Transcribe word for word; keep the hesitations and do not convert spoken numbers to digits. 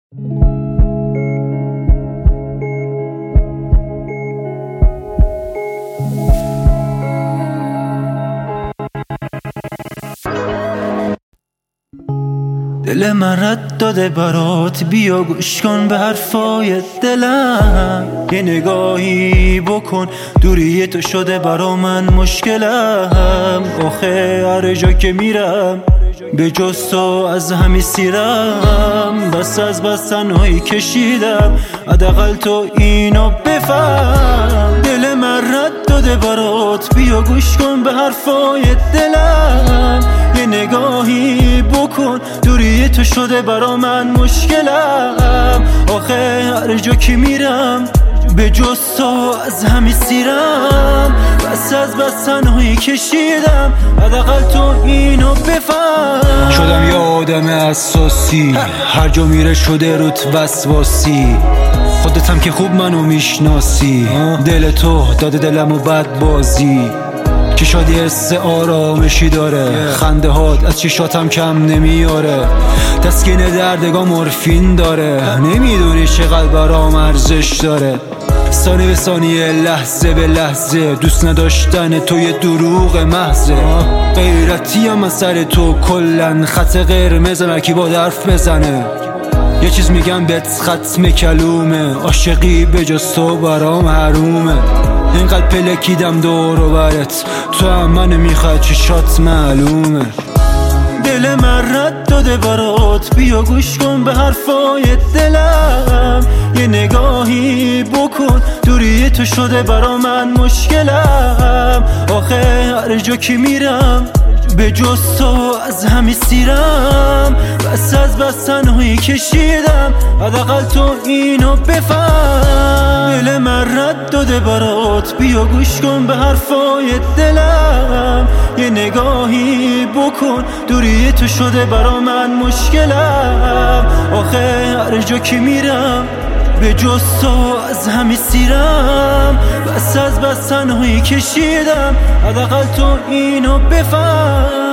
دل من رد داده برات، بیا گوش کن به حرفای دلم. یه نگاهی بکن، دوری تو شده برا من مشکلم. آخه هر جا که میرم به جز تو از همی سیرم. بس از بس تنهایی کشیدم، حداقل تو اینو بفهم. دل من رد داده برات، بیا گوش کن به حرفای دلم. یه نگاهی بکن، دوری تو شده برا من مشکلم. آخه هر جا که میرم به جز تو از همی سیرم. بس از بس تنهایی کشیدم، حداقل تو اینو بفهم. شدم یه آدم اساسی، هر جا میره شده روت وسواسی. خودتم که خوب منو میشناسی، دل تو داده دلمو بد بازی. که شادی حس آرامشی داره، خنده هات از چشاتم کم نمیاره. تسکین دردگاه مورفین داره، نمیدونی چقدر برام ارزش داره. ثانیه به ثانیه، لحظه به لحظه، دوست نداشتن تو یه دروغ محضه. غیرتیم من سر تو کلن، خط قرمز هرکی با حرف بزنه. یه چیز میگم بهت ختم کلومه، عاشقی به جز تو برام حرومه. اینقدر پلکیدم دور و برت، تو هم منو میخوای چشات معلومه. دل من رد داده برات، بیا گوش کن به حرفای دلم. یه نگاهی بکن، دوری تو شده برا من مشکلم. آخه هر جا که میرم به جز تو از همی سیرم. بس از بس تنهایی کشیدم، حداقل تو اینو بفهم. دل من رد داده برات، بیا گوش کن به حرفای دلم. یه نگاهی بکن، دوری تو شده برا من مشکلم. آخه هر جا که میرم به جز تو از همی سیرم. بس از بس تنهایی کشیدم، حداقل تو اینو بفهم.